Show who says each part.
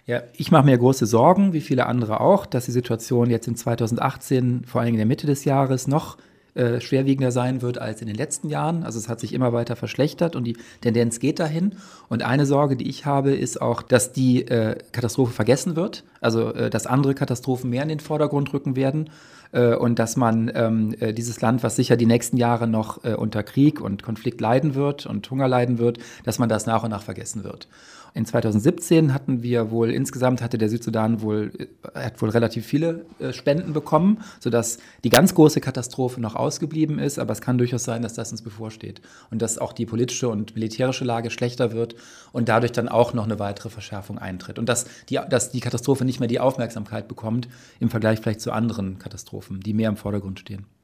Speaker 1: Ja, ich mache mir große Sorgen, wie viele andere auch, dass die Situation jetzt in 2018, vor allem in der Mitte des Jahres, noch schwerwiegender sein wird als in den letzten Jahren. Also es hat sich immer weiter verschlechtert und die Tendenz geht dahin. Und eine Sorge, die ich habe, ist auch, dass die Katastrophe vergessen wird. Also dass andere Katastrophen mehr in den Vordergrund rücken werden. Und dass man dieses Land, was sicher die nächsten Jahre noch unter Krieg und Konflikt leiden wird und Hunger leiden wird, dass man das nach und nach vergessen wird. In 2017 hatte der Südsudan hat wohl relativ viele Spenden bekommen, sodass die ganz große Katastrophe noch ausgeblieben ist. Aber es kann durchaus sein, dass das uns bevorsteht und dass auch die politische und militärische Lage schlechter wird und dadurch dann auch noch eine weitere Verschärfung eintritt. Und dass die Katastrophe nicht mehr die Aufmerksamkeit bekommt im Vergleich vielleicht zu anderen Katastrophen, die mehr im Vordergrund stehen.